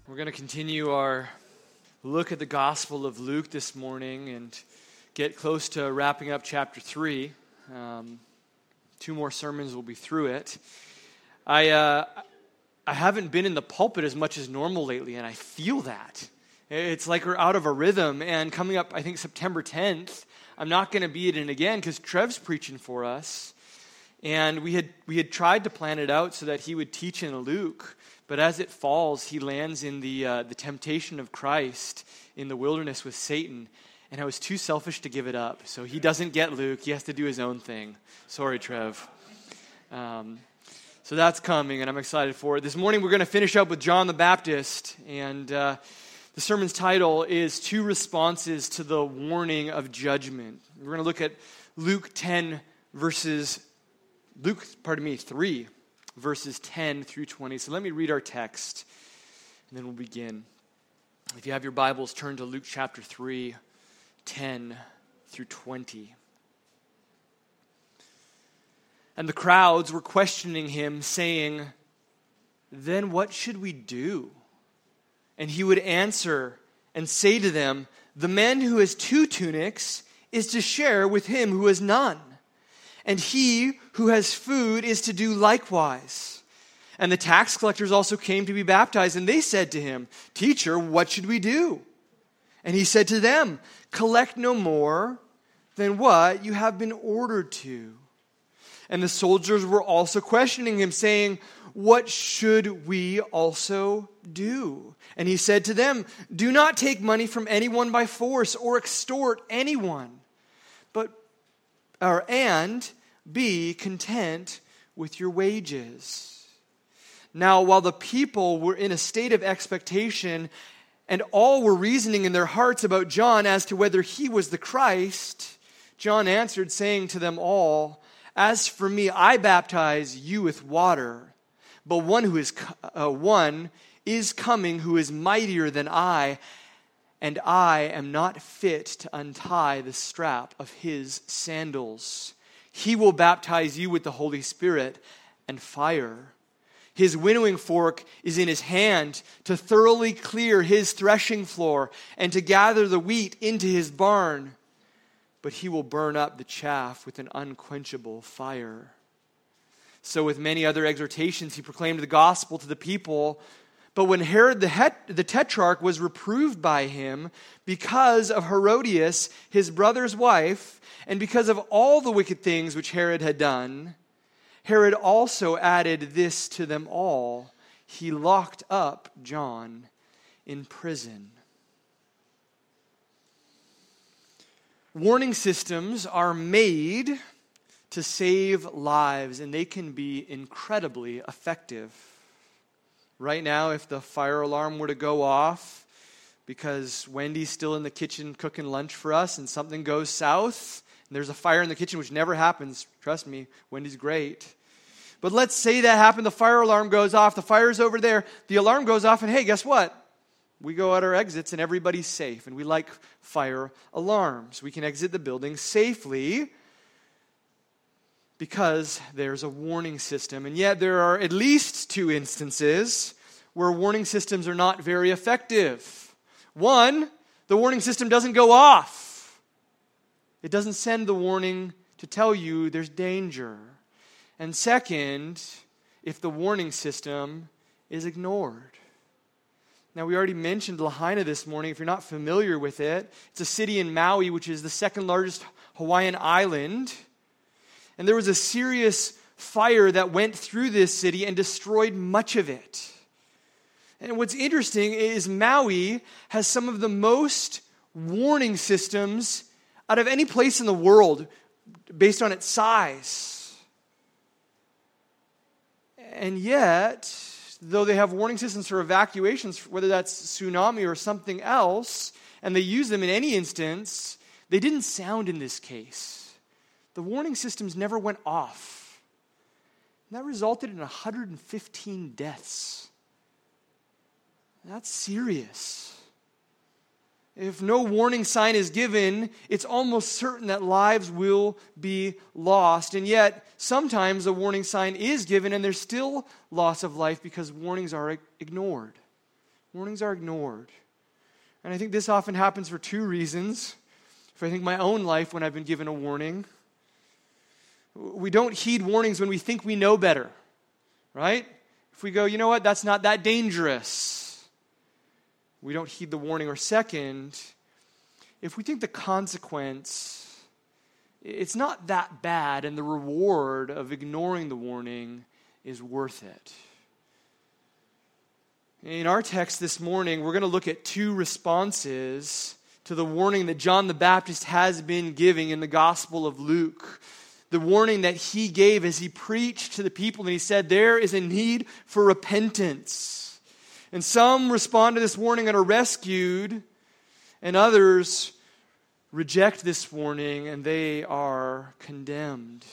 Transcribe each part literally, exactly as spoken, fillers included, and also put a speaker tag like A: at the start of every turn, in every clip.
A: We're going to continue our look at the Gospel of Luke this morning and get close to wrapping up chapter three. Um, two more sermons will be through it. I uh, I haven't been in the pulpit as much as normal lately, and I feel that. It's like we're out of a rhythm, and coming up, I think, September tenth, I'm not going to be in it again because Trev's preaching for us. And we had we had tried to plan it out so that he would teach in Luke, but as it falls, he lands in the uh, the temptation of Christ in the wilderness with Satan, and I was too selfish to give it up. So he doesn't get Luke; he has to do his own thing. Sorry, Trev. Um, so that's coming, and I'm excited for it. This morning, we're going to finish up with John the Baptist, and uh, the sermon's title is Two Responses to the Warning of Judgment. We're going to look at Luke ten verses. Luke, pardon me, three, verses ten through twenty. So let me read our text, and then we'll begin. If you have your Bibles, turn to Luke chapter three, ten through twenty. And the crowds were questioning him, saying, "Then what should we do?" And he would answer and say to them, "The man who has two tunics is to share with him who has none. And he who has food is to do likewise." And the tax collectors also came to be baptized, and they said to him, "Teacher, what should we do?" And he said to them, "Collect no more than what you have been ordered to." And the soldiers were also questioning him, saying, "What should we also do?" And he said to them, "Do not take money from anyone by force or extort anyone, but Or, and be content with your wages." Now, while the people were in a state of expectation, and all were reasoning in their hearts about John as to whether he was the Christ, John answered, saying to them all, "As for me, I baptize you with water, but one who is uh, one is coming who is mightier than I, and I am not fit to untie the strap of his sandals. He will baptize you with the Holy Spirit and fire. His winnowing fork is in his hand to thoroughly clear his threshing floor and to gather the wheat into his barn. But he will burn up the chaff with an unquenchable fire." So with many other exhortations, he proclaimed the gospel to the people. But when Herod the, het- the Tetrarch was reproved by him because of Herodias, his brother's wife, and because of all the wicked things which Herod had done, Herod also added this to them all: he locked up John in prison. Warning systems are made to save lives, and they can be incredibly effective. Right now, if the fire alarm were to go off because Wendy's still in the kitchen cooking lunch for us and something goes south, and there's a fire in the kitchen, which never happens, trust me, Wendy's great. But let's say that happened, the fire alarm goes off, the fire's over there, the alarm goes off, and hey, guess what? We go out our exits and everybody's safe, and we like fire alarms. We can exit the building safely because there's a warning system. And yet there are at least two instances where warning systems are not very effective. One, the warning system doesn't go off. It doesn't send the warning to tell you there's danger. And second, if the warning system is ignored. Now, we already mentioned Lahaina this morning. If you're not familiar with it, it's a city in Maui, which is the second largest Hawaiian island. And there was a serious fire that went through this city and destroyed much of it. And what's interesting is Maui has some of the most warning systems out of any place in the world based on its size. And yet, though they have warning systems for evacuations, whether that's tsunami or something else, and they use them in any instance, they didn't sound in this case. The warning systems never went off. And that resulted in one hundred fifteen deaths. That's serious. If no warning sign is given, it's almost certain that lives will be lost. And yet, sometimes a warning sign is given and there's still loss of life because warnings are ignored. Warnings are ignored. And I think this often happens for two reasons. If I think my own life when I've been given a warning, we don't heed warnings when we think we know better, right? If we go, you know what, that's not that dangerous, we don't heed the warning. Or second, if we think the consequence, it's not that bad and the reward of ignoring the warning is worth it. In our text this morning, we're going to look at two responses to the warning that John the Baptist has been giving in the Gospel of Luke. The warning that he gave as he preached to the people, and he said, there is a need for repentance. And some respond to this warning and are rescued, and others reject this warning and they are condemned.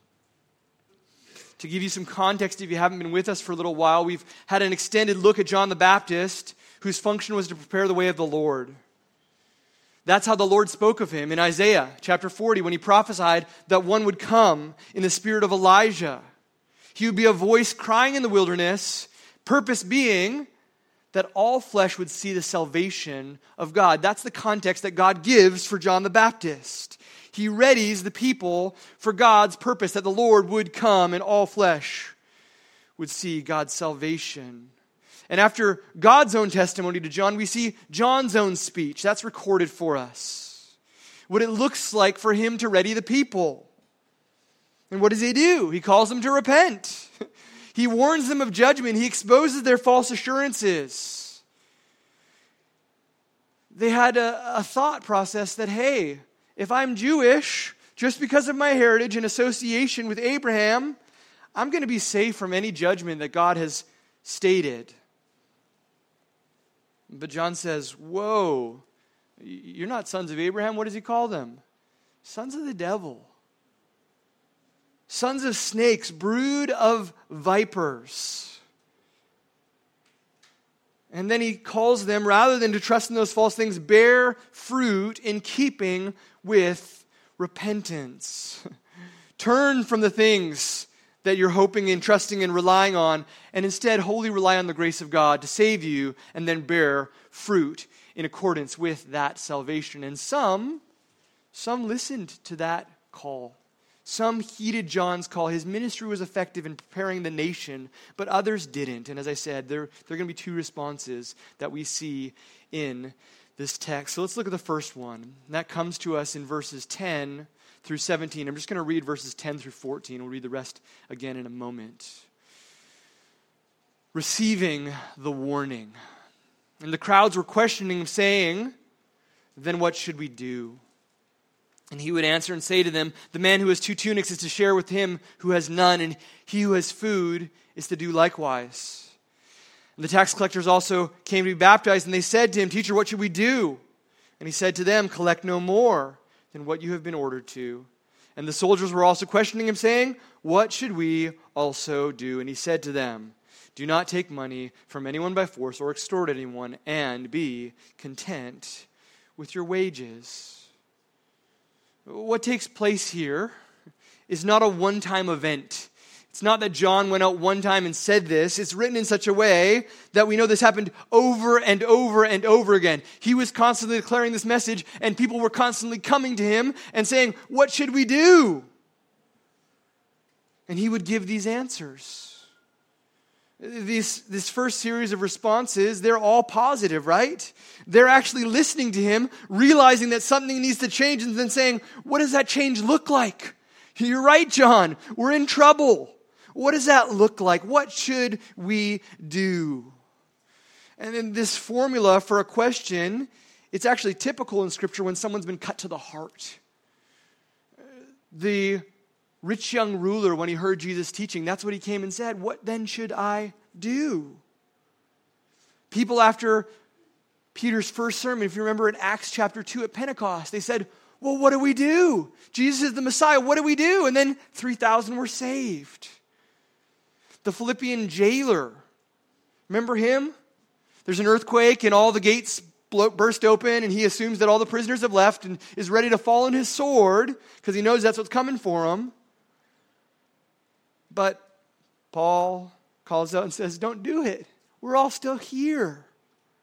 A: To give you some context, if you haven't been with us for a little while, we've had an extended look at John the Baptist, whose function was to prepare the way of the Lord. That's how the Lord spoke of him in Isaiah chapter forty, when he prophesied that one would come in the spirit of Elijah. He would be a voice crying in the wilderness, purpose being that all flesh would see the salvation of God. That's the context that God gives for John the Baptist. He readies the people for God's purpose, that the Lord would come and all flesh would see God's salvation. And after God's own testimony to John, we see John's own speech. That's recorded for us. What it looks like for him to ready the people. And what does he do? He calls them to repent. He warns them of judgment. He exposes their false assurances. They had a, a thought process that, hey, if I'm Jewish, just because of my heritage and association with Abraham, I'm going to be safe from any judgment that God has stated. But John says, whoa, you're not sons of Abraham. What does he call them? Sons of the devil. Sons of snakes, brood of vipers. And then he calls them, rather than to trust in those false things, bear fruit in keeping with repentance. Turn from the things that you're hoping and trusting and relying on, and instead wholly rely on the grace of God to save you, and then bear fruit in accordance with that salvation. And some, some listened to that call. Some heeded John's call. His ministry was effective in preparing the nation, but others didn't. And as I said, there, there are going to be two responses that we see in this text. So let's look at the first one. And that comes to us in verses ten through seventeen. I'm just going to read verses ten through fourteen. We'll read the rest again in a moment. Receiving the warning. And the crowds were questioning him, saying, then what should we do? And he would answer and say to them, the man who has two tunics is to share with him who has none, and he who has food is to do likewise. And the tax collectors also came to be baptized, and they said to him, teacher, what should we do? And he said to them, collect no more than what you have been ordered to. And the soldiers were also questioning him, saying, what should we also do? And he said to them, do not take money from anyone by force or extort anyone, and be content with your wages. What takes place here is not a one-time event. It's not that John went out one time and said this. It's written in such a way that we know this happened over and over and over again. He was constantly declaring this message, and people were constantly coming to him and saying, what should we do? And he would give these answers. These, this first series of responses, they're all positive, right? They're actually listening to him, realizing that something needs to change, and then saying, what does that change look like? You're right, John. We're in trouble. What does that look like? What should we do? And then this formula for a question, it's actually typical in Scripture when someone's been cut to the heart. The rich young ruler, when he heard Jesus teaching, that's what he came and said, what then should I do? People after Peter's first sermon, if you remember in Acts chapter two at Pentecost, they said, well, what do we do? Jesus is the Messiah. What do we do? And then three thousand were saved. The Philippian jailer, remember him? There's an earthquake and all the gates burst open, and he assumes that all the prisoners have left and is ready to fall on his sword because he knows that's what's coming for him. But Paul calls out and says, don't do it. We're all still here.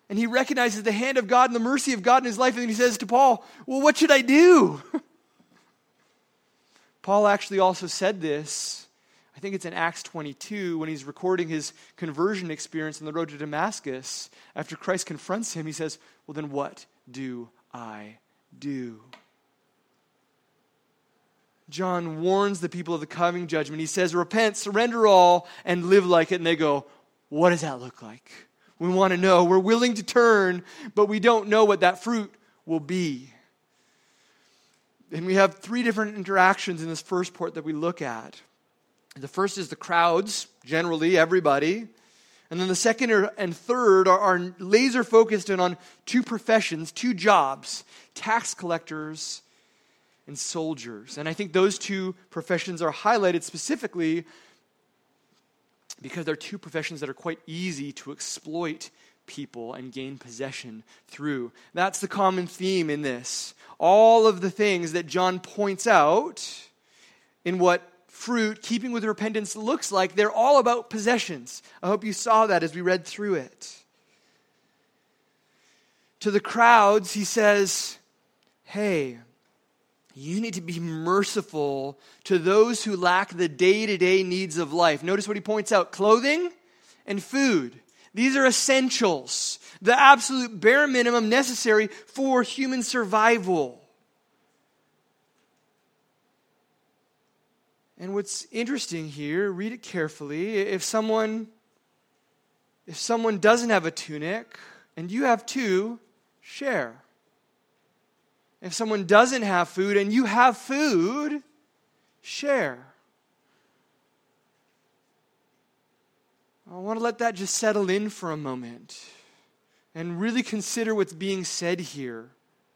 A: And he recognizes the hand of God and the mercy of God in his life. And he says to Paul, well, what should I do? Paul actually also said this, I think it's in Acts twenty-two, when he's recording his conversion experience on the road to Damascus. After Christ confronts him, he says, well, then what do I do? John warns the people of the coming judgment. He says, repent, surrender all, and live like it. And they go, what does that look like? We want to know. We're willing to turn, but we don't know what that fruit will be. And we have three different interactions in this first part that we look at. The first is the crowds, generally everybody. And then the second and third are, are laser focused in on two professions, two jobs, tax collectors and soldiers. And I think those two professions are highlighted specifically because they're two professions that are quite easy to exploit people and gain possession through. That's the common theme in this. All of the things that John points out in what fruit, keeping with repentance, looks like, they're all about possessions. I hope you saw that as we read through it. To the crowds, he says, hey, you need to be merciful to those who lack the day-to-day needs of life. Notice what he points out, clothing and food. These are essentials, the absolute bare minimum necessary for human survival. And what's interesting here, read it carefully, if someone, if someone doesn't have a tunic and you have two, share. If someone doesn't have food and you have food, share. I want to let that just settle in for a moment and really consider what's being said here.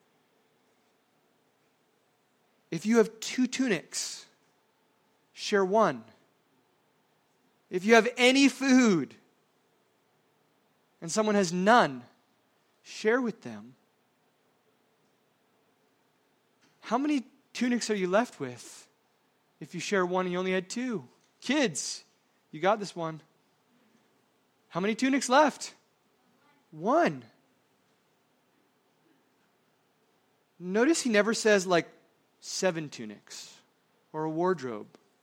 A: If you have two tunics, share one. If you have any food and someone has none, share with them. How many tunics are you left with if you share one and you only had two? Kids, you got this one. How many tunics left? One. Notice he never says like seven tunics or a wardrobe.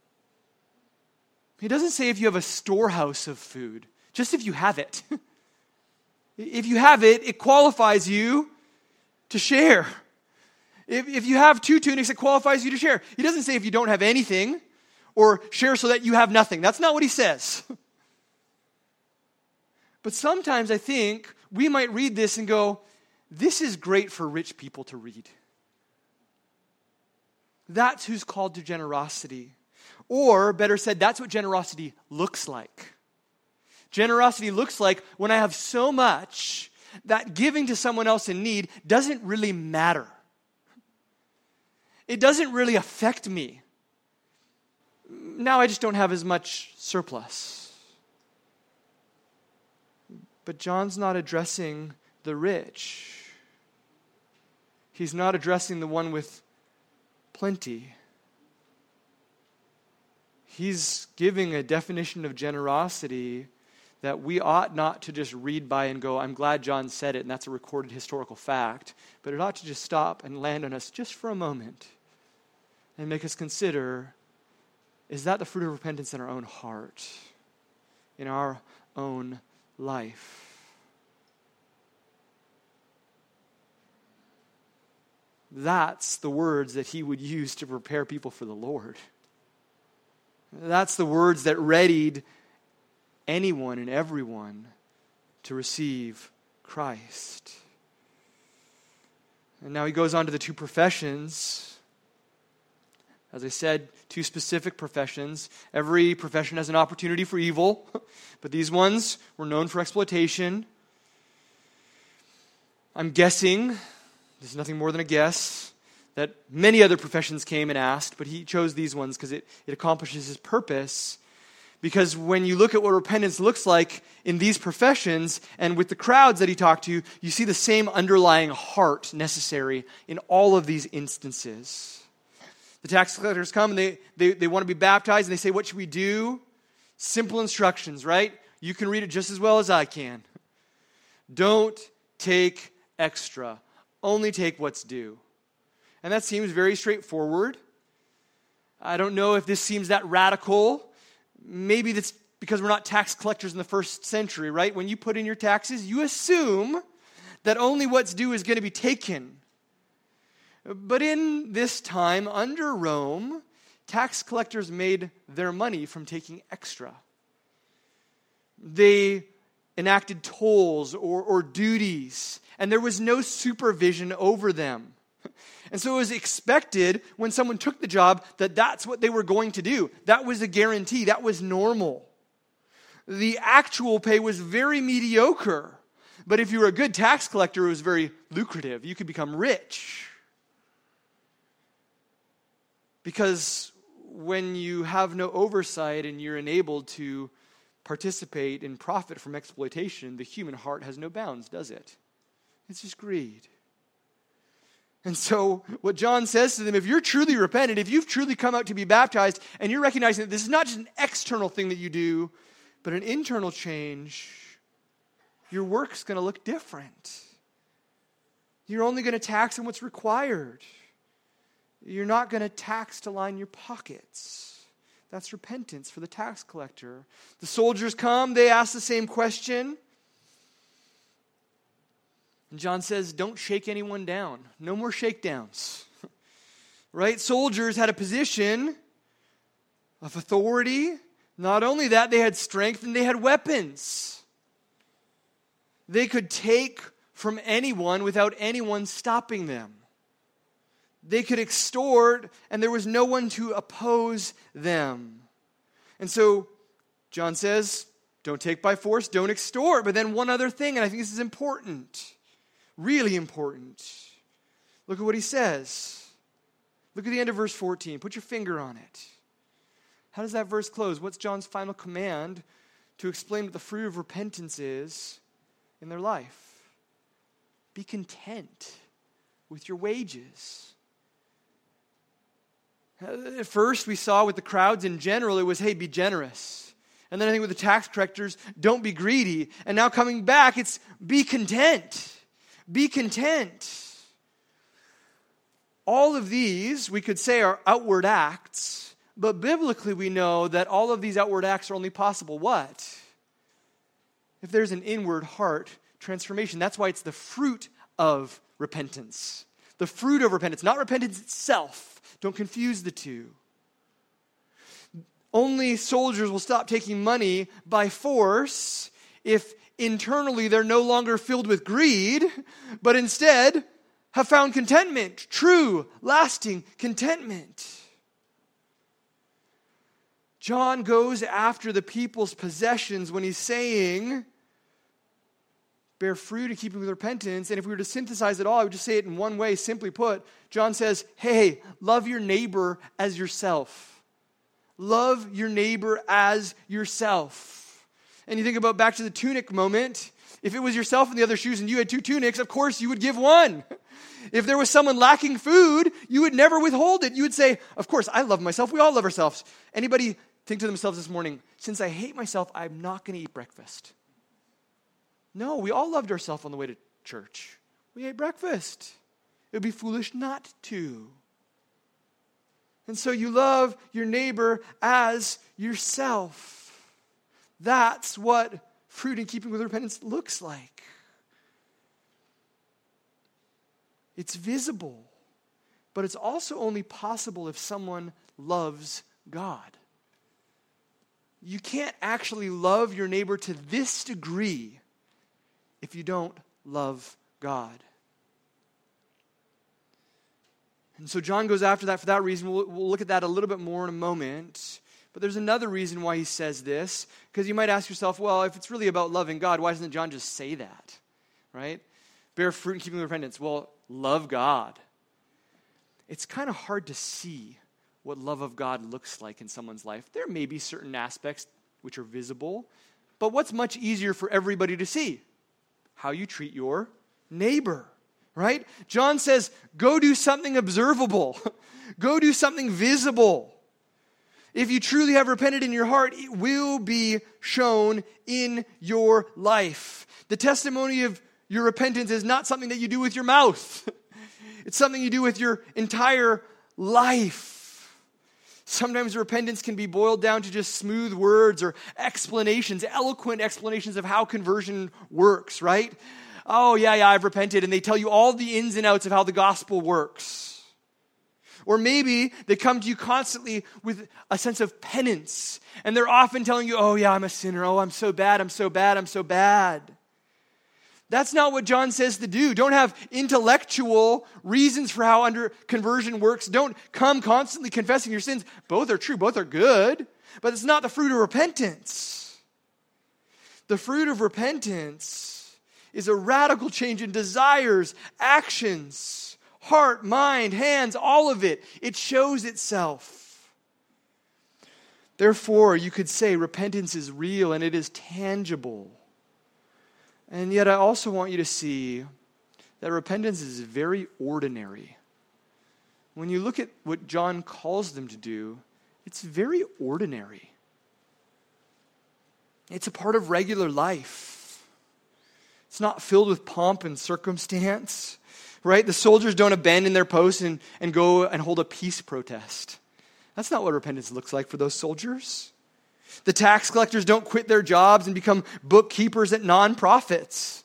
A: He doesn't say if you have a storehouse of food, just if you have it. If you have it, it qualifies you to share. If, if you have two tunics, it qualifies you to share. He doesn't say if you don't have anything or share so that you have nothing. That's not what he says. But sometimes I think we might read this and go, this is great for rich people to read. That's who's called to generosity. Or, better said, that's what generosity looks like. Generosity looks like when I have so much that giving to someone else in need doesn't really matter. It doesn't really affect me. Now I just don't have as much surplus. But John's not addressing the rich. He's not addressing the one with plenty. He's giving a definition of generosity that we ought not to just read by and go, I'm glad John said it, and that's a recorded historical fact. But it ought to just stop and land on us just for a moment and make us consider, is that the fruit of repentance in our own heart, in our own life? That's the words that he would use to prepare people for the Lord. That's the words that readied anyone and everyone to receive Christ. And now he goes on to the two professions. As I said, two specific professions. Every profession has an opportunity for evil, but these ones were known for exploitation. I'm guessing, this is nothing more than a guess, that many other professions came and asked, but he chose these ones because it, it accomplishes his purpose. Because when you look at what repentance looks like in these professions and with the crowds that he talked to, you see the same underlying heart necessary in all of these instances. The tax collectors come and they, they, they want to be baptized and they say, what should we do? Simple instructions, right? You can read it just as well as I can. Don't take extra. Only take what's due. And that seems very straightforward. I don't know if this seems that radical. Maybe that's because we're not tax collectors in the first century, right? When you put in your taxes, you assume that only what's due is going to be taken. But in this time, under Rome, tax collectors made their money from taking extra. They enacted tolls or, or duties, and there was no supervision over them. And so it was expected when someone took the job that that's what they were going to do. That was a guarantee. That was normal. The actual pay was very mediocre. But if you were a good tax collector, it was very lucrative. You could become rich. Because when you have no oversight and you're enabled to participate and profit from exploitation, the human heart has no bounds, does it? It's just greed. And so what John says to them, if you're truly repentant, if you've truly come out to be baptized, and you're recognizing that this is not just an external thing that you do, but an internal change, your work's going to look different. You're only going to tax on what's required. You're not going to tax to line your pockets. That's repentance for the tax collector. The soldiers come, they ask the same question. And John says, don't shake anyone down. No more shakedowns. Right? Soldiers had a position of authority. Not only that, they had strength and they had weapons. They could take from anyone without anyone stopping them. They could extort, and there was no one to oppose them. And so, John says, don't take by force, don't extort. But then one other thing, and I think this is important. Really important. Look at what he says. Look at the end of verse fourteen. Put your finger on it. How does that verse close? What's John's final command to explain what the fruit of repentance is in their life? Be content with your wages. At first, we saw with the crowds in general, it was, hey, be generous. And then I think with the tax collectors, don't be greedy. And now coming back, it's be content. Be content. All of these, we could say, are outward acts. But biblically, we know that all of these outward acts are only possible what? If there's an inward heart transformation. That's why it's the fruit of repentance. The fruit of repentance, not repentance itself. Don't confuse the two. Only soldiers will stop taking money by force if internally they're no longer filled with greed, but instead have found contentment, true, lasting contentment. John goes after the people's possessions when he's saying, bear fruit in keeping with repentance. And if we were to synthesize it all, I would just say it in one way, simply put. John says, hey, love your neighbor as yourself. Love your neighbor as yourself. And you think about back to the tunic moment. If it was yourself in the other shoes and you had two tunics, of course you would give one. If there was someone lacking food, you would never withhold it. You would say, of course, I love myself. We all love ourselves. Anybody think to themselves this morning, since I hate myself, I'm not going to eat breakfast? No, we all loved ourselves on the way to church. We ate breakfast. It would be foolish not to. And so you love your neighbor as yourself. That's what fruit in keeping with repentance looks like. It's visible, but it's also only possible if someone loves God. You can't actually love your neighbor to this degree if you don't love God. And so John goes after that for that reason. We'll, we'll look at that a little bit more in a moment. But there's another reason why he says this, because you might ask yourself, well, if it's really about loving God, why doesn't John just say that, right? Bear fruit in keeping with repentance. Well, love God. It's kind of hard to see what love of God looks like in someone's life. There may be certain aspects which are visible, but what's much easier for everybody to see? How you treat your neighbor, right? John says, go do something observable. Go do something visible. If you truly have repented in your heart, it will be shown in your life. The testimony of Your repentance is not something that you do with your mouth. It's something you do with your entire life. Sometimes repentance can be boiled down to just smooth words or explanations, eloquent explanations of how conversion works, right? Oh, yeah, yeah, I've repented. And they tell you all the ins and outs of how the gospel works. Or maybe they come to you constantly with a sense of penance. And they're often telling you, oh, yeah, I'm a sinner. Oh, I'm so bad. I'm so bad. I'm so bad. That's not what John says to do. Don't have intellectual reasons for how under conversion works. Don't come constantly confessing your sins. Both are true. Both are good. But it's not the fruit of repentance. The fruit of repentance is a radical change in desires, actions, heart, mind, hands, all of it. It shows itself. Therefore, you could say repentance is real and it is tangible. And yet I also want you to see that repentance is very ordinary. When you look at what John calls them to do, it's very ordinary. It's a part of regular life. It's not filled with pomp and circumstance, right? The soldiers don't abandon their posts and, and go and hold a peace protest. That's not what repentance looks like for those soldiers. The tax collectors don't quit their jobs and become bookkeepers at nonprofits.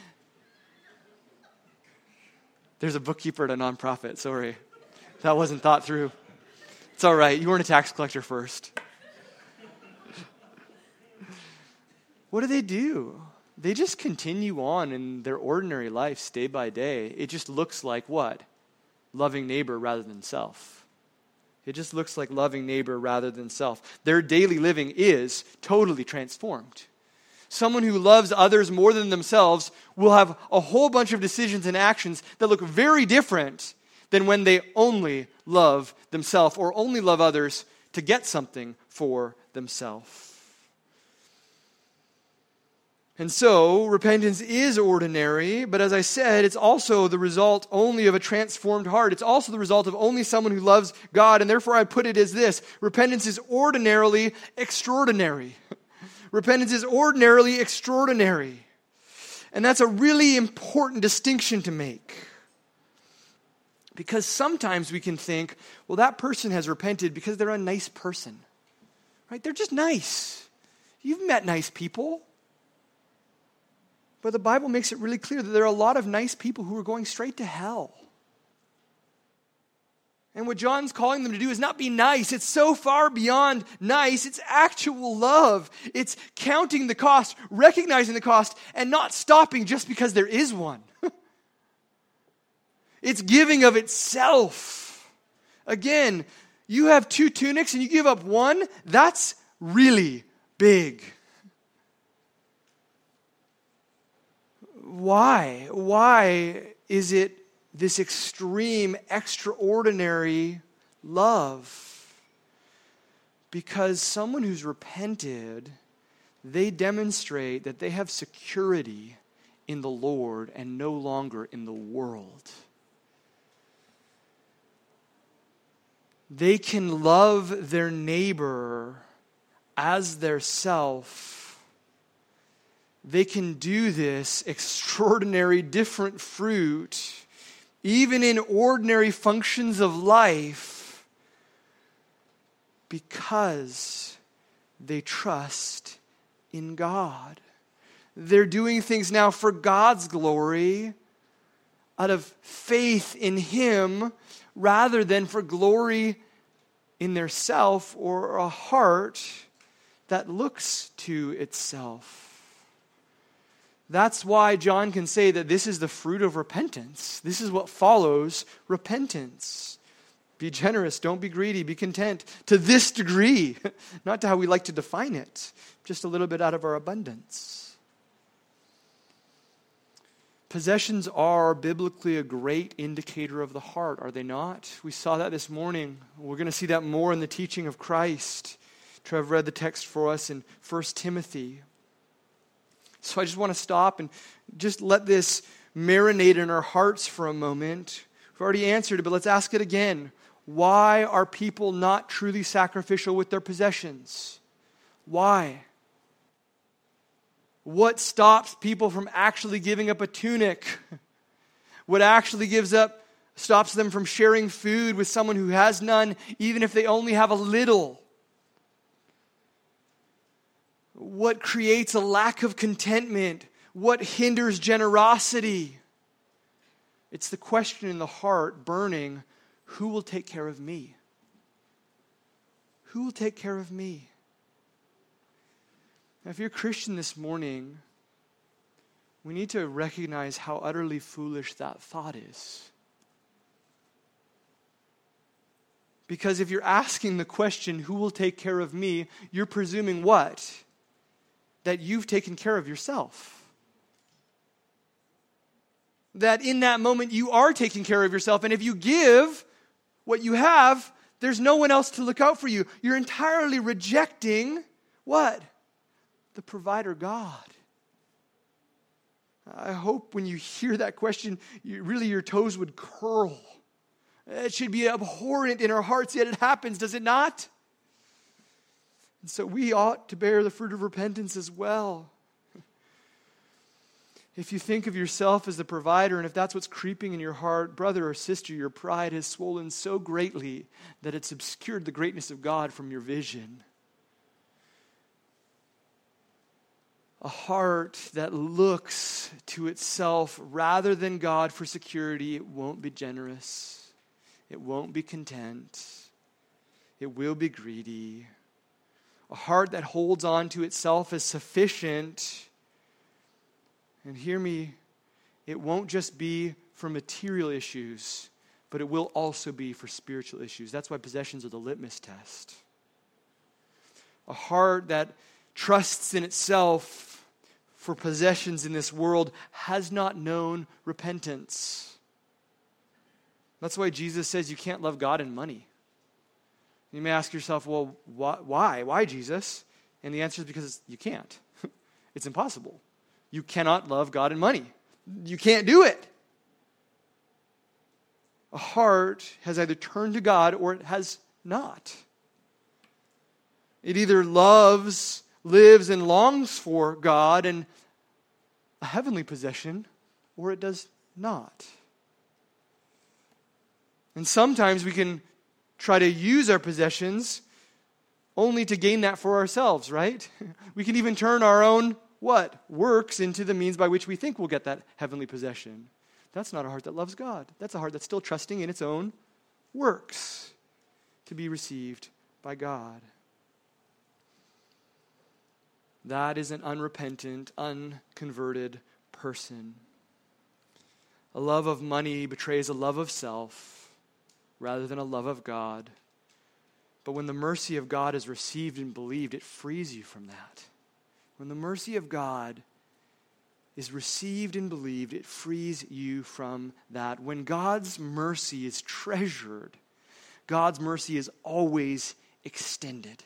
A: There's a bookkeeper at a nonprofit, sorry. That wasn't thought through. It's all right, you weren't a tax collector first. What do they do? They just continue on in their ordinary lives day by day. It just looks like what? Loving neighbor rather than self. It just looks like loving neighbor rather than self. Their daily living is totally transformed. Someone who loves others more than themselves will have a whole bunch of decisions and actions that look very different than when they only love themselves or only love others to get something for themselves. And so, repentance is ordinary, but as I said, it's also the result only of a transformed heart. It's also the result of only someone who loves God, and therefore I put it as this: repentance is ordinarily extraordinary. Repentance is ordinarily extraordinary. And that's a really important distinction to make. Because sometimes we can think, well, that person has repented because they're a nice person. Right? They're just nice. You've met nice people. But the Bible makes it really clear that there are a lot of nice people who are going straight to hell. And what John's calling them to do is not be nice. It's so far beyond nice. It's actual love. It's counting the cost, recognizing the cost, and not stopping just because there is one. It's giving of itself. Again, you have two tunics and you give up one. That's really big. Why? Why is it this extreme, extraordinary love? Because someone who's repented, they demonstrate that they have security in the Lord and no longer in the world. They can love their neighbor as their self. They can do this extraordinary, different fruit, even in ordinary functions of life, because they trust in God. They're doing things now for God's glory, out of faith in Him, rather than for glory in their self or a heart that looks to itself. That's why John can say that this is the fruit of repentance. This is what follows repentance. Be generous, don't be greedy, be content to this degree, not to how we like to define it, just a little bit out of our abundance. Possessions are biblically a great indicator of the heart, are they not? We saw that this morning. We're going to see that more in the teaching of Christ. Trev read the text for us in First Timothy. So I just want to stop and just let this marinate in our hearts for a moment. We've already answered it, but let's ask it again. Why are people not truly sacrificial with their possessions? Why? What stops people from actually giving up a tunic? What actually gives up, stops them from sharing food with someone who has none, even if they only have a little? What creates a lack of contentment? What hinders generosity? It's the question in the heart burning, who will take care of me? Who will take care of me? Now, if you're a Christian this morning, we need to recognize how utterly foolish that thought is. Because if you're asking the question, who will take care of me, you're presuming what? That you've taken care of yourself. That in that moment you are taking care of yourself. And if you give what you have, there's no one else to look out for you. You're entirely rejecting what? The provider God. I hope when you hear that question, you, really your toes would curl. It should be abhorrent in our hearts, yet it happens, does it not? And so we ought to bear the fruit of repentance as well. If you think of yourself as the provider, and if that's what's creeping in your heart, brother or sister, your pride has swollen so greatly that it's obscured the greatness of God from your vision. A heart that looks to itself rather than God for security, it won't be generous. It won't be content. It will be greedy. A heart that holds on to itself as sufficient. And hear me, it won't just be for material issues, but it will also be for spiritual issues. That's why possessions are the litmus test. A heart that trusts in itself for possessions in this world has not known repentance. That's why Jesus says you can't love God and money. You may ask yourself, well, wh- why? Why, Jesus? And the answer is because you can't. It's impossible. You cannot love God and money. You can't do it. A heart has either turned to God or it has not. It either loves, lives, and longs for God and a heavenly possession, or it does not. And sometimes we can try to use our possessions only to gain that for ourselves, right? We can even turn our own, what? Works into the means by which we think we'll get that heavenly possession. That's not a heart that loves God. That's a heart that's still trusting in its own works to be received by God. That is an unrepentant, unconverted person. A love of money betrays a love of self rather than a love of God. But when the mercy of God is received and believed, it frees you from that. When the mercy of God is received and believed, it frees you from that. When God's mercy is treasured, God's mercy is always extended.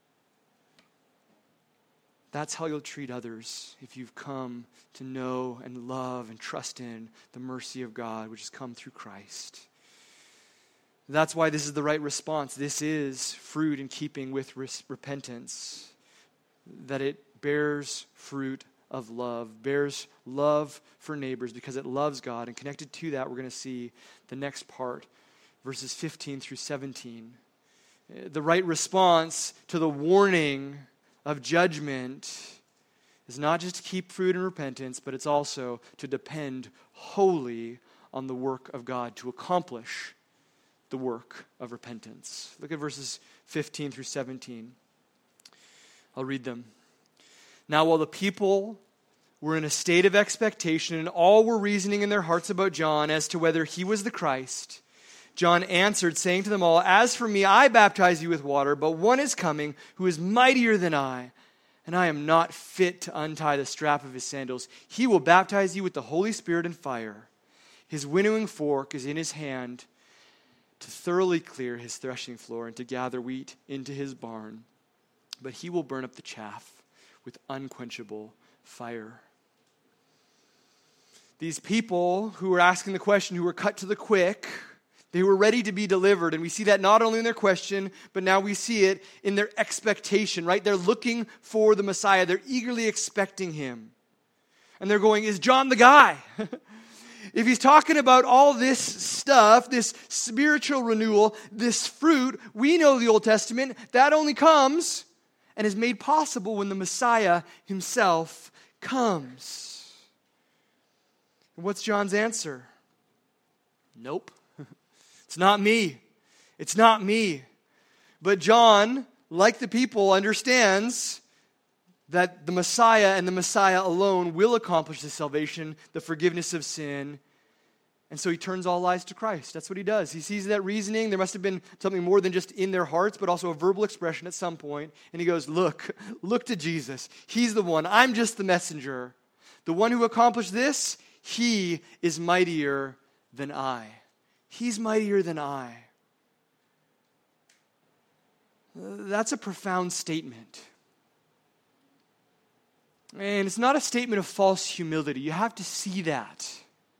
A: That's how you'll treat others if you've come to know and love and trust in the mercy of God, which has come through Christ. That's why this is the right response. This is fruit in keeping with res- repentance, that it bears fruit of love, bears love for neighbors because it loves God. And connected to that, we're going to see the next part, verses fifteen through seventeen. The right response to the warning of judgment is not just to keep fruit in repentance, but it's also to depend wholly on the work of God to accomplish the work of repentance. Look at verses fifteen through seventeen. I'll read them. Now, while the people were in a state of expectation and all were reasoning in their hearts about John as to whether he was the Christ, John answered, saying to them all, "As for me, I baptize you with water, but one is coming who is mightier than I, and I am not fit to untie the strap of his sandals. He will baptize you with the Holy Spirit and fire. His winnowing fork is in his hand to thoroughly clear his threshing floor and to gather wheat into his barn. But he will burn up the chaff with unquenchable fire." These people who were asking the question, who were cut to the quick, They were ready to be delivered, and we see that not only in their question, but now we see it in their expectation, right? They're looking for the Messiah. They're eagerly expecting him. And they're going, is John the guy? If he's talking about all this stuff, this spiritual renewal, this fruit, we know the Old Testament, that only comes and is made possible when the Messiah himself comes. And what's John's answer? Nope. It's not me. It's not me. But John, like the people, understands that the Messiah and the Messiah alone will accomplish the salvation, the forgiveness of sin. And so he turns all eyes to Christ. That's what he does. He sees that reasoning. There must have been something more than just in their hearts, but also a verbal expression at some point. And he goes, look, look to Jesus. He's the one. I'm just the messenger. The one who accomplished this, he is mightier than I. He's mightier than I. That's a profound statement. And it's not a statement of false humility. You have to see that.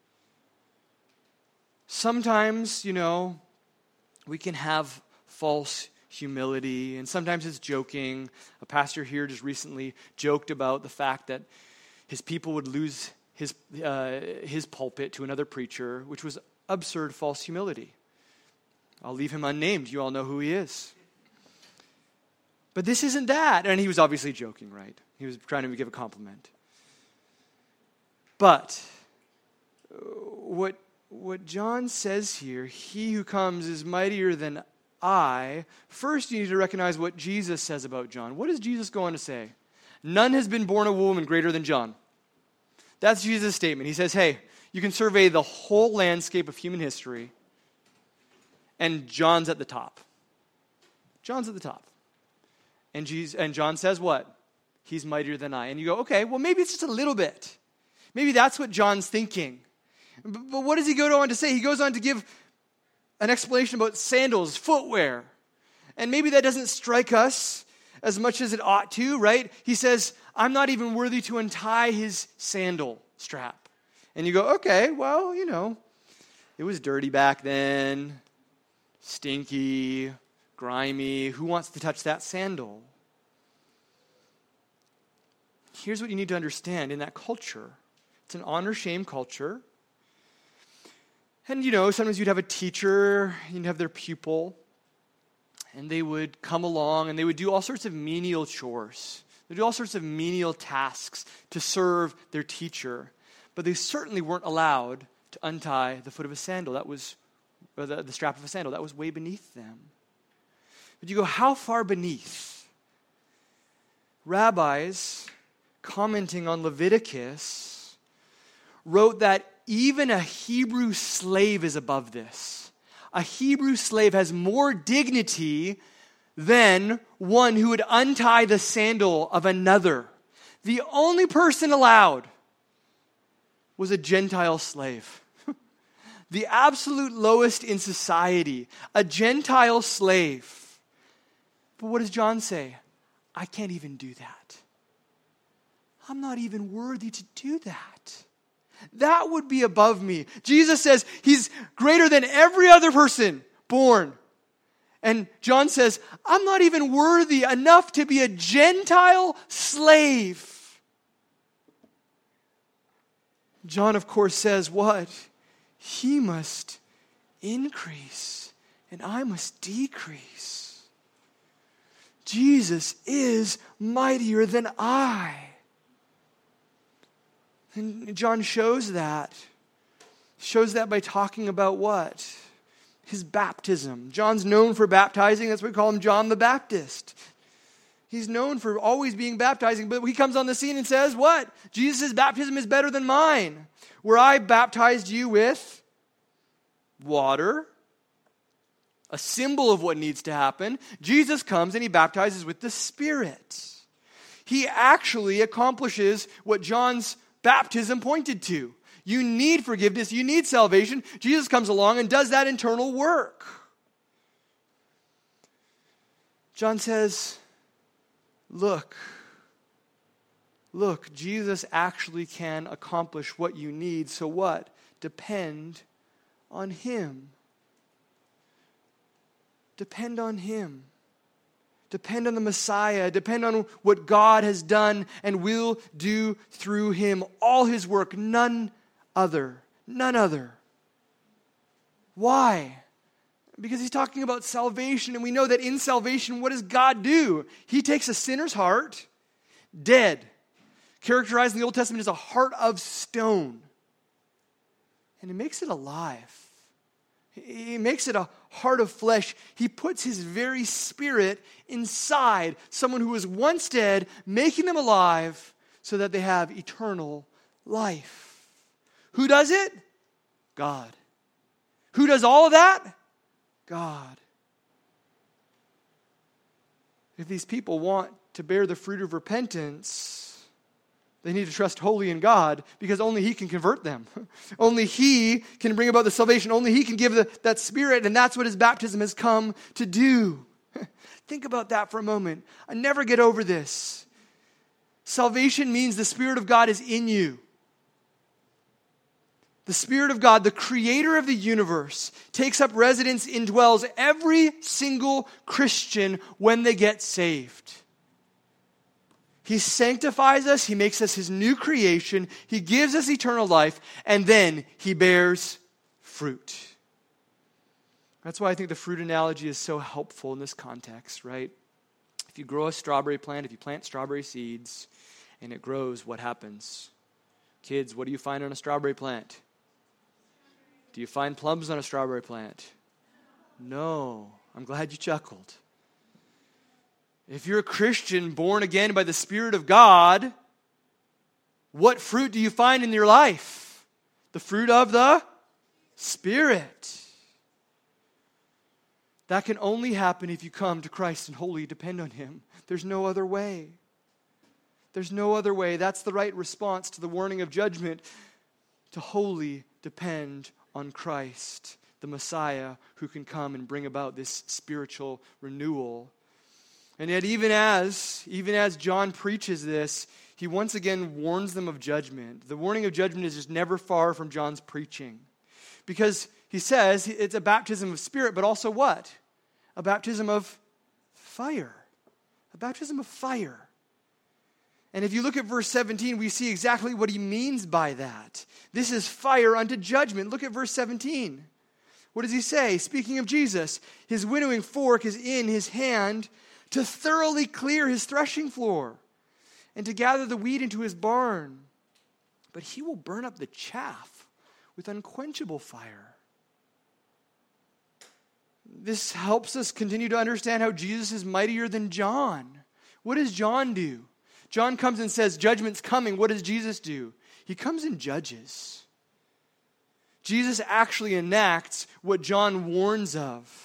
A: Sometimes, you know, we can have false humility, and sometimes it's joking. A pastor here just recently joked about the fact that his people would lose his uh, his pulpit to another preacher, which was absurd false humility. I'll leave him unnamed. You all know who he is. But this isn't that. And he was obviously joking, right? He was trying to give a compliment. But what, what John says here, he who comes is mightier than I. First, you need to recognize what Jesus says about John. What does Jesus go on to say? None has been born of a woman greater than John. That's Jesus' statement. He says, hey, you can survey the whole landscape of human history, and John's at the top. John's at the top. And, Jesus, and John says what? He's mightier than I. And you go, okay, well, maybe it's just a little bit. Maybe that's what John's thinking. But, but what does he go on to say? He goes on to give an explanation about sandals, footwear. And maybe that doesn't strike us as much as it ought to, right? He says, I'm not even worthy to untie his sandal strap. And you go, okay, well, you know, it was dirty back then, stinky, grimy. Who wants to touch that sandal? Here's what you need to understand in that culture. It's an honor-shame culture. And, you know, sometimes you'd have a teacher, you'd have their pupil, and they would come along and they would do all sorts of menial chores. They'd do all sorts of menial tasks to serve their teacher. But they certainly weren't allowed to untie the foot of a sandal. That was, or the, the strap of a sandal. That was way beneath them. But you go, how far beneath? Rabbis, commenting on Leviticus, wrote that even a Hebrew slave is above this. A Hebrew slave has more dignity than one who would untie the sandal of another. The only person allowed was a Gentile slave. The absolute lowest in society, a Gentile slave. But what does John say? I can't even do that. I'm not even worthy to do that. That would be above me. Jesus says he's greater than every other person born. And John says, I'm not even worthy enough to be a Gentile slave. John, of course, says what? He must increase and I must decrease. Jesus is mightier than I. And John shows that. Shows that by talking about what? His baptism. John's known for baptizing. That's why we call him John the Baptist. He's known for always being baptizing, but he comes on the scene and says, what? Jesus' baptism is better than mine. Where I baptized you with water, a symbol of what needs to happen. Jesus comes and he baptizes with the Spirit. He actually accomplishes what John's baptism pointed to. You need forgiveness. You need salvation. Jesus comes along and does that internal work. John says, look, look, Jesus actually can accomplish what you need. So what? Depend on him. Depend on him. Depend on the Messiah. Depend on what God has done and will do through him. All his work, none other. None other. Why? Because he's talking about salvation, and we know that in salvation, what does God do? He takes a sinner's heart, dead, characterized in the Old Testament as a heart of stone, and he makes it alive. He makes it a heart of flesh. He puts his very spirit inside someone who was once dead, making them alive so that they have eternal life. Who does it? God. Who does all of that? God. If these people want to bear the fruit of repentance, they need to trust wholly in God, because only he can convert them. Only he can bring about the salvation. Only he can give the, that spirit, and that's what his baptism has come to do. Think about that for a moment. I never get over this. Salvation means the Spirit of God is in you. The Spirit of God, the creator of the universe, takes up residence, indwells every single Christian when they get saved. He sanctifies us, he makes us his new creation, he gives us eternal life, and then he bears fruit. That's why I think the fruit analogy is so helpful in this context, right? If you grow a strawberry plant, if you plant strawberry seeds, and it grows, what happens? Kids, what do you find on a strawberry plant? Do you find plums on a strawberry plant? No. I'm glad you chuckled. If you're a Christian born again by the Spirit of God, what fruit do you find in your life? The fruit of the Spirit. That can only happen if you come to Christ and wholly depend on him. There's no other way. There's no other way. That's the right response to the warning of judgment, to wholly depend on Christ, the Messiah who can come and bring about this spiritual renewal. And yet even as, even as John preaches this, he once again warns them of judgment. The warning of judgment is just never far from John's preaching. Because he says it's a baptism of spirit, but also what? A baptism of fire. A baptism of fire. And if you look at verse seventeen, we see exactly what he means by that. This is fire unto judgment. Look at verse seventeen. What does he say? Speaking of Jesus, his winnowing fork is in his hand to thoroughly clear his threshing floor and to gather the wheat into his barn. But he will burn up the chaff with unquenchable fire. This helps us continue to understand how Jesus is mightier than John. What does John do? John comes and says, judgment's coming. What does Jesus do? He comes and judges. Jesus actually enacts what John warns of.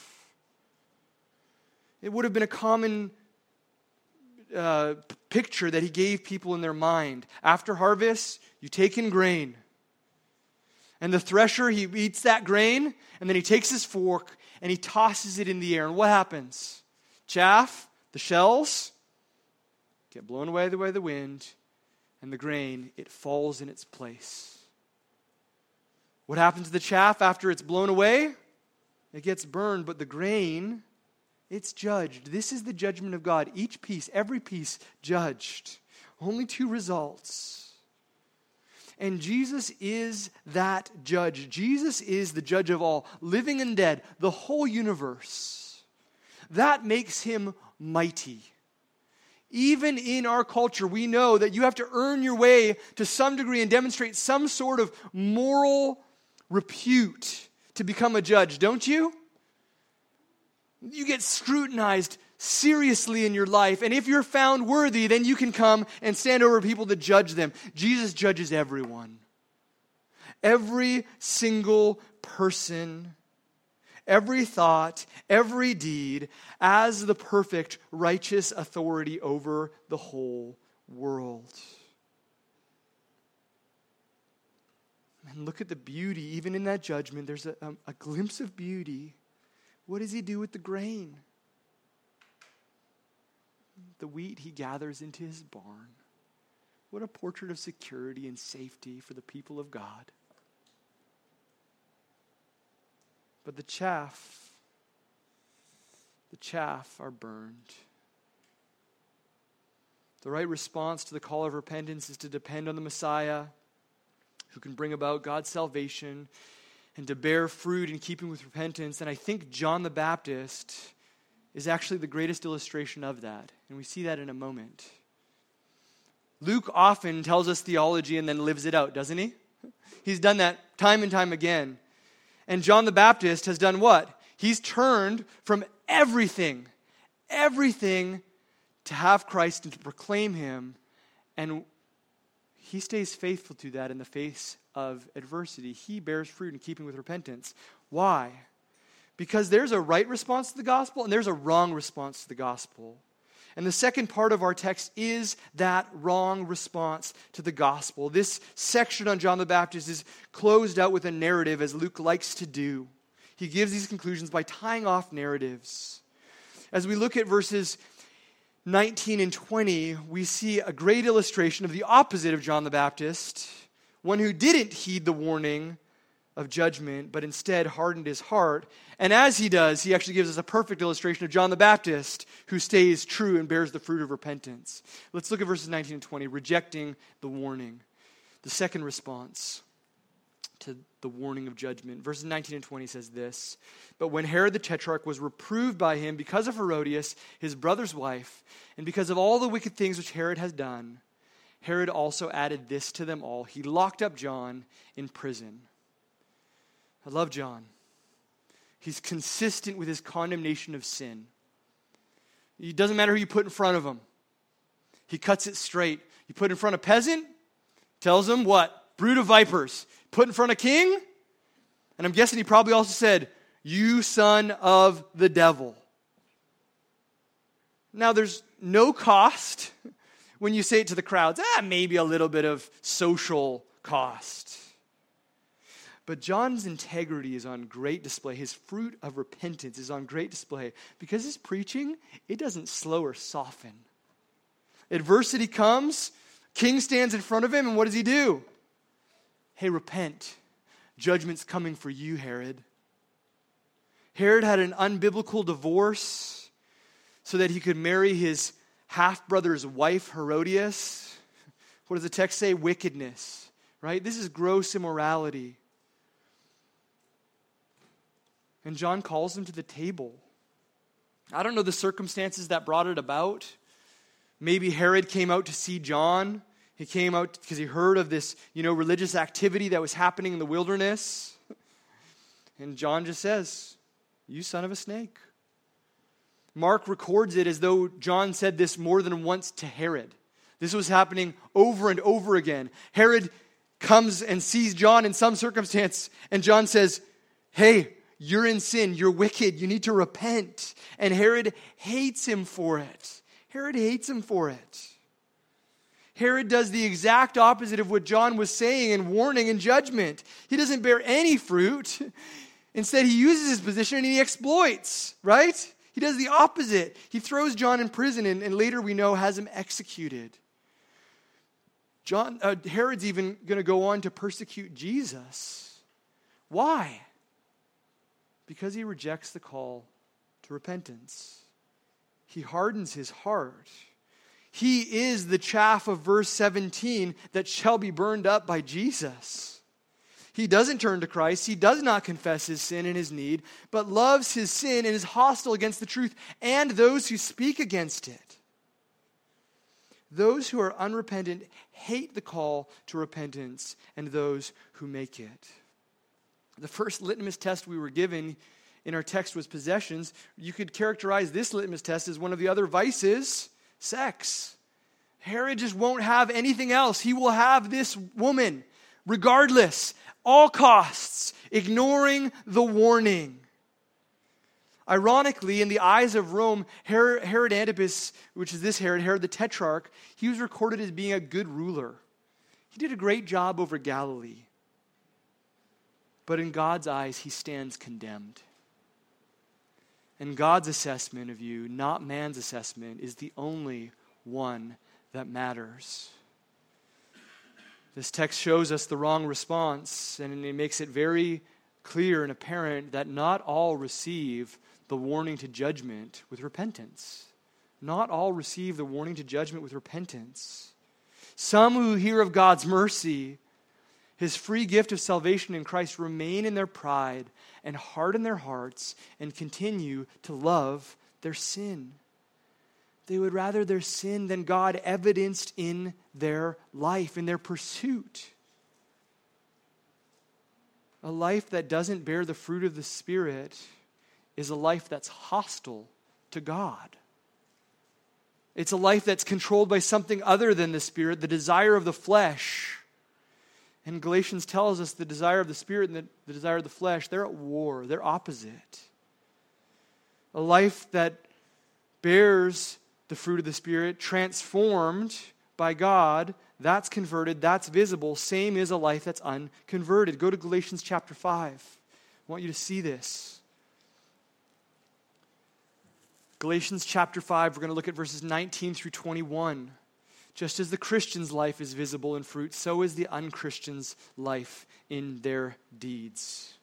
A: It would have been a common uh, picture that he gave people in their mind. After harvest, you take in grain. And the thresher, he eats that grain, and then he takes his fork and he tosses it in the air. And what happens? Chaff, the shells, get blown away by the wind, and the grain, it falls in its place. What happens to the chaff after it's blown away? It gets burned, but the grain, it's judged. This is the judgment of God. Each piece, every piece judged. Only two results. And Jesus is that judge. Jesus is the judge of all, living and dead, the whole universe. That makes him mighty. Even in our culture, we know that you have to earn your way to some degree and demonstrate some sort of moral repute to become a judge, don't you? You get scrutinized seriously in your life, and if you're found worthy, then you can come and stand over people to judge them. Jesus judges everyone. Every single person, every thought, every deed, as the perfect, righteous authority over the whole world. And look at the beauty, even in that judgment, there's a, a, a glimpse of beauty. What does he do with the grain? The wheat he gathers into his barn. What a portrait of security and safety for the people of God. But the chaff, the chaff are burned. The right response to the call of repentance is to depend on the Messiah who can bring about God's salvation and to bear fruit in keeping with repentance. And I think John the Baptist is actually the greatest illustration of that. And we see that in a moment. Luke often tells us theology and then lives it out, doesn't he? He's done that time and time again. And John the Baptist has done what? He's turned from everything, everything to have Christ and to proclaim him. And he stays faithful to that in the face of adversity. He bears fruit in keeping with repentance. Why? Because there's a right response to the gospel and there's a wrong response to the gospel. And the second part of our text is that wrong response to the gospel. This section on John the Baptist is closed out with a narrative, as Luke likes to do. He gives these conclusions by tying off narratives. As we look at verses nineteen and twenty, we see a great illustration of the opposite of John the Baptist, one who didn't heed the warning of judgment, but instead hardened his heart. And as he does, he actually gives us a perfect illustration of John the Baptist, who stays true and bears the fruit of repentance. Let's look at verses nineteen and twenty, rejecting the warning. The second response to the warning of judgment. Verses nineteen and twenty says this: "But when Herod the Tetrarch was reproved by him because of Herodias, his brother's wife, and because of all the wicked things which Herod has done, Herod also added this to them all. He locked up John in prison." I love John. He's consistent with his condemnation of sin. It doesn't matter who you put in front of him. He cuts it straight. You put in front of peasant, tells him what? Brood of vipers. Put in front of king, and I'm guessing he probably also said, "You son of the devil." Now there's no cost when you say it to the crowds. Ah, maybe a little bit of social cost. But John's integrity is on great display. His fruit of repentance is on great display because his preaching, it doesn't slow or soften. Adversity comes, king stands in front of him, and what does he do? Hey, repent. Judgment's coming for you, Herod. Herod had an unbiblical divorce so that he could marry his half-brother's wife, Herodias. What does the text say? Wickedness, right? This is gross immorality. And John calls him to the table. I don't know the circumstances that brought it about. Maybe Herod came out to see John. He came out because he heard of this, you know, religious activity that was happening in the wilderness. And John just says, "You son of a snake." Mark records it as though John said this more than once to Herod. This was happening over and over again. Herod comes and sees John in some circumstance, and John says, "Hey, you're in sin. You're wicked. You need to repent." And Herod hates him for it. Herod hates him for it. Herod does the exact opposite of what John was saying in warning and judgment. He doesn't bear any fruit. Instead, he uses his position and he exploits, right? He does the opposite. He throws John in prison and, and later we know has him executed. John, uh, Herod's even going to go on to persecute Jesus. Why? Because he rejects the call to repentance. He hardens his heart. He is the chaff of verse seventeen that shall be burned up by Jesus. He doesn't turn to Christ. He does not confess his sin and his need, but loves his sin and is hostile against the truth and those who speak against it. Those who are unrepentant hate the call to repentance and those who make it. The first litmus test we were given in our text was possessions. You could characterize this litmus test as one of the other vices, sex. Herod just won't have anything else. He will have this woman, regardless, all costs, ignoring the warning. Ironically, in the eyes of Rome, Herod, Herod Antipas, which is this Herod, Herod the Tetrarch, he was recorded as being a good ruler. He did a great job over Galilee. But in God's eyes, he stands condemned. And God's assessment of you, not man's assessment, is the only one that matters. This text shows us the wrong response, and it makes it very clear and apparent that not all receive the the warning to judgment with repentance. Not all receive the warning to judgment with repentance. Some who hear of God's mercy, His free gift of salvation in Christ, remain in their pride and harden their hearts and continue to love their sin. They would rather their sin than God evidenced in their life, in their pursuit. A life that doesn't bear the fruit of the Spirit is a life that's hostile to God. It's a life that's controlled by something other than the Spirit, the desire of the flesh. And Galatians tells us the desire of the Spirit and the, the desire of the flesh, they're at war. They're opposite. A life that bears the fruit of the Spirit, transformed by God, that's converted, that's visible. Same is a life that's unconverted. Go to Galatians chapter five. I want you to see this. Galatians chapter five, we're going to look at verses nineteen through twenty-one. Just as the Christian's life is visible in fruit, so is the unchristian's life in their deeds.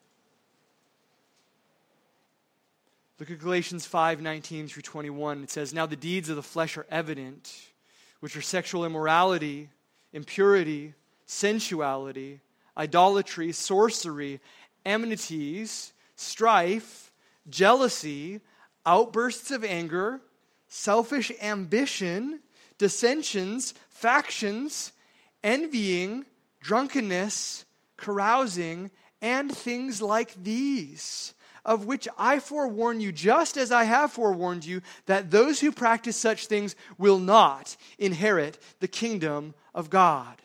A: Look at Galatians five, nineteen through twenty-one. It says, "Now the deeds of the flesh are evident, which are sexual immorality, impurity, sensuality, idolatry, sorcery, enmities, strife, jealousy, outbursts of anger, selfish ambition, dissensions, factions, envying, drunkenness, carousing, and things like these, of which I forewarn you, just as I have forewarned you, that those who practice such things will not inherit the kingdom of God."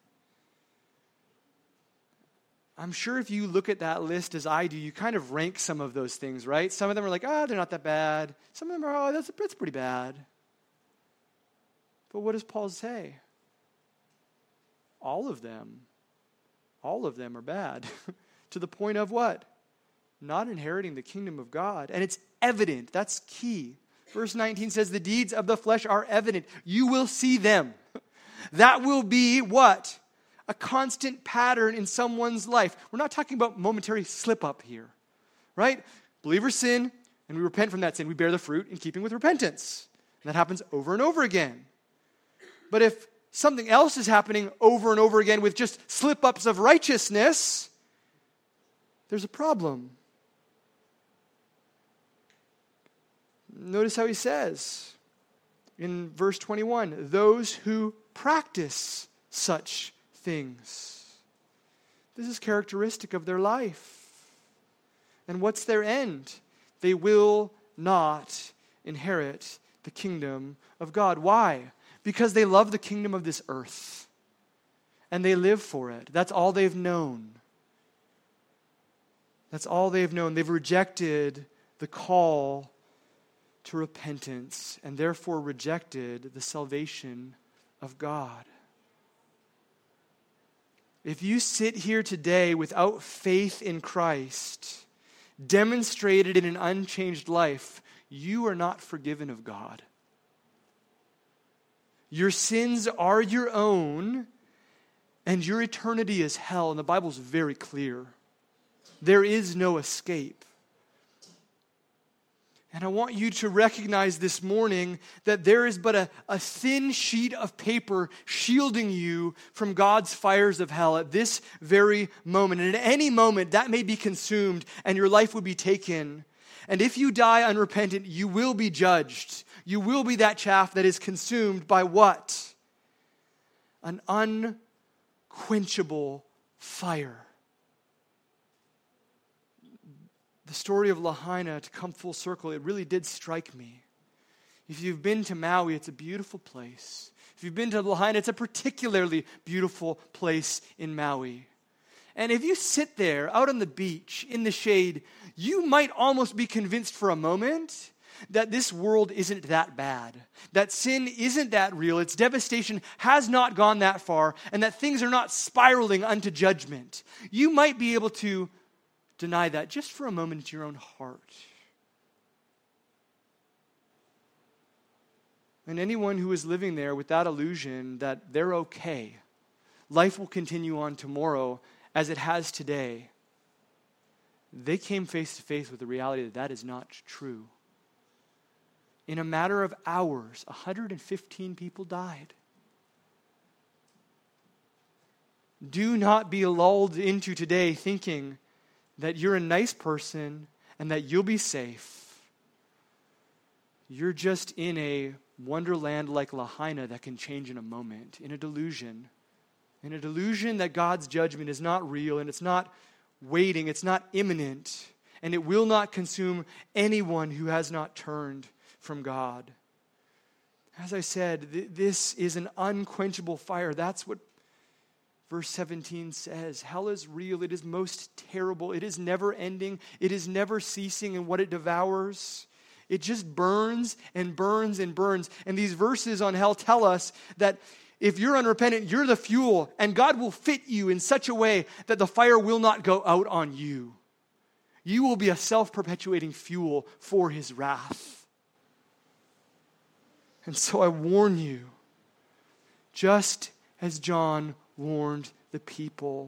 A: I'm sure if you look at that list as I do, you kind of rank some of those things, right? Some of them are like, oh, they're not that bad. Some of them are, oh, that's, that's pretty bad. But what does Paul say? All of them, all of them are bad. To the point of what? Not inheriting the kingdom of God. And it's evident. That's key. Verse nineteen says, the deeds of the flesh are evident. You will see them. That will be what? A constant pattern in someone's life. We're not talking about momentary slip-up here, right? Believers sin, and we repent from that sin. We bear the fruit in keeping with repentance. And that happens over and over again. But if something else is happening over and over again with just slip-ups of righteousness, there's a problem. Notice how he says in verse twenty-one, those who practice such things. This is characteristic of their life. And what's their end? They will not inherit the kingdom of God. Why? Because they love the kingdom of this earth. And they live for it. That's all they've known. That's all they've known. They've rejected the call to repentance and therefore rejected the salvation of God. If you sit here today without faith in Christ, demonstrated in an unchanged life, you are not forgiven of God. Your sins are your own, and your eternity is hell. And the Bible's very clear. There is no escape. And I want you to recognize this morning that there is but a, a thin sheet of paper shielding you from God's fires of hell at this very moment. And at any moment, that may be consumed and your life would be taken. And if you die unrepentant, you will be judged. You will be that chaff that is consumed by what? An unquenchable fire. The story of Lahaina, to come full circle, it really did strike me. If you've been to Maui, it's a beautiful place. If you've been to Lahaina, it's a particularly beautiful place in Maui. And if you sit there out on the beach in the shade, you might almost be convinced for a moment that this world isn't that bad, that sin isn't that real, its devastation has not gone that far, and that things are not spiraling unto judgment. You might be able to deny that just for a moment in your own heart. And anyone who is living there with that illusion that they're okay, life will continue on tomorrow as it has today, they came face to face with the reality that that is not true. In a matter of hours, one hundred fifteen people died. Do not be lulled into today thinking that you're a nice person and that you'll be safe. You're just in a wonderland like Lahaina that can change in a moment, in a delusion. In a delusion that God's judgment is not real and it's not waiting, it's not imminent, and it will not consume anyone who has not turned from God. As I said, th- this is an unquenchable fire. That's what verse seventeen says. Hell is real. It is most terrible. It is never ending. It is never ceasing in what it devours. It just burns and burns and burns. And these verses on hell tell us that if you're unrepentant, you're the fuel, and God will fit you in such a way that the fire will not go out on you. You will be a self-perpetuating fuel for his wrath. And so I warn you, just as John warned the people,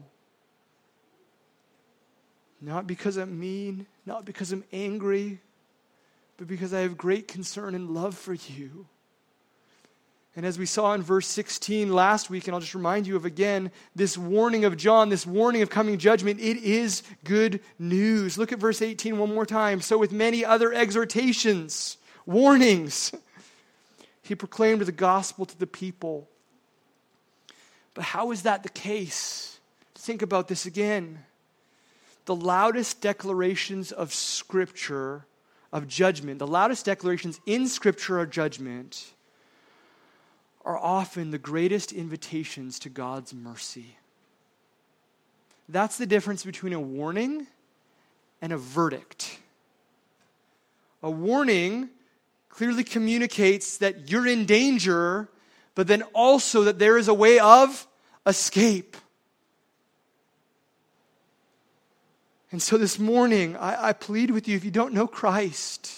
A: not because I'm mean, not because I'm angry, but because I have great concern and love for you. And as we saw in verse sixteen last week, and I'll just remind you of again, this warning of John, this warning of coming judgment, it is good news. Look at verse eighteen one more time. So with many other exhortations, warnings, he proclaimed the gospel to the people. But how is that the case? Think about this again. The loudest declarations of Scripture, of judgment, the loudest declarations in Scripture of judgment are often the greatest invitations to God's mercy. That's the difference between a warning and a verdict. A warning clearly communicates that you're in danger, but then also that there is a way of escape. And so this morning, I, I plead with you, if you don't know Christ,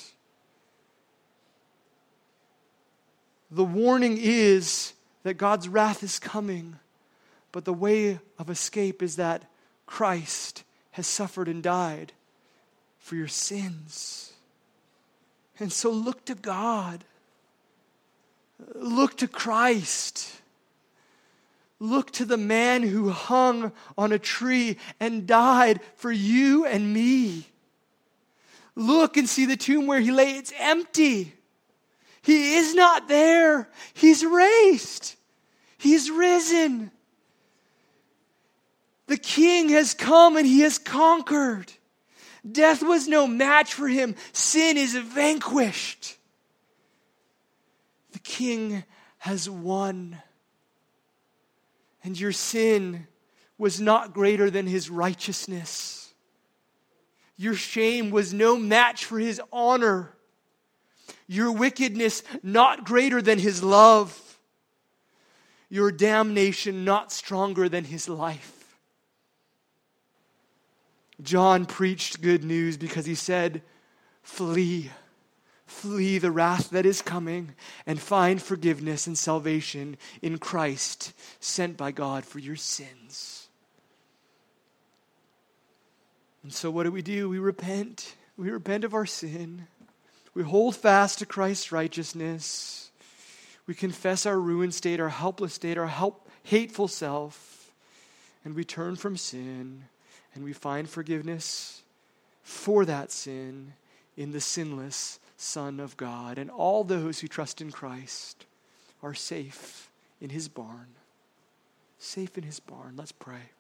A: the warning is that God's wrath is coming, but the way of escape is that Christ has suffered and died for your sins. And so look to God. Look to Christ. Look to the man who hung on a tree and died for you and me. Look and see the tomb where he lay. It's empty. He is not there. He's raised. He's risen. The King has come and he has conquered. Death was no match for him. Sin is vanquished. The King has won. And your sin was not greater than his righteousness. Your shame was no match for his honor. Your wickedness not greater than his love. Your damnation not stronger than his life. John preached good news because he said, flee. Flee the wrath that is coming and find forgiveness and salvation in Christ, sent by God for your sins. And so what do we do? We repent. We repent of our sin. We hold fast to Christ's righteousness. We confess our ruined state, our helpless state, our help, hateful self. And we turn from sin and we find forgiveness for that sin in the sinless Son of God. And all those who trust in Christ are safe in his barn. Safe in his barn. Let's pray.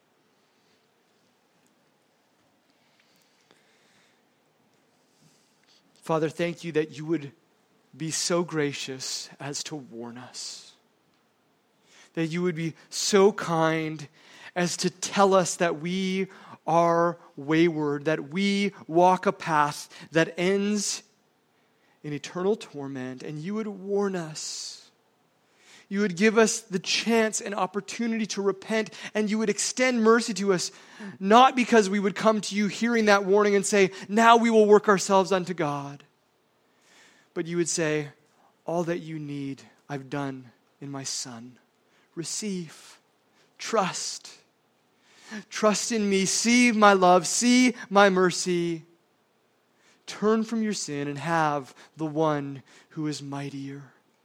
A: Father, thank you that you would be so gracious as to warn us. That you would be so kind as to tell us that we are wayward, that we walk a path that ends in eternal torment, and you would warn us. You would give us the chance and opportunity to repent, and you would extend mercy to us, not because we would come to you hearing that warning and say, now we will work ourselves unto God. But you would say, all that you need, I've done in my Son. Receive, trust. Trust in me. See my love. See my mercy. Turn from your sin and have the one who is mightier.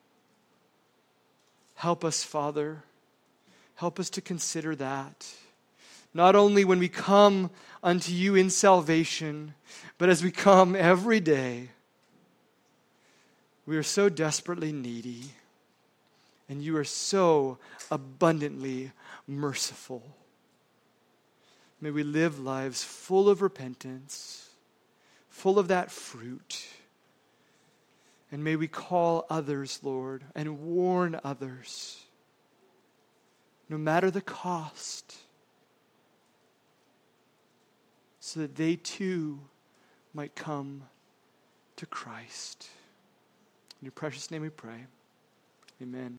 A: Help us, Father. Help us to consider that. Not only when we come unto you in salvation, but as we come every day. We are so desperately needy, and you are so abundantly merciful. May we live lives full of repentance, full of that fruit. And may we call others, Lord, and warn others, no matter the cost, so that they too might come to Christ. In your precious name we pray. Amen.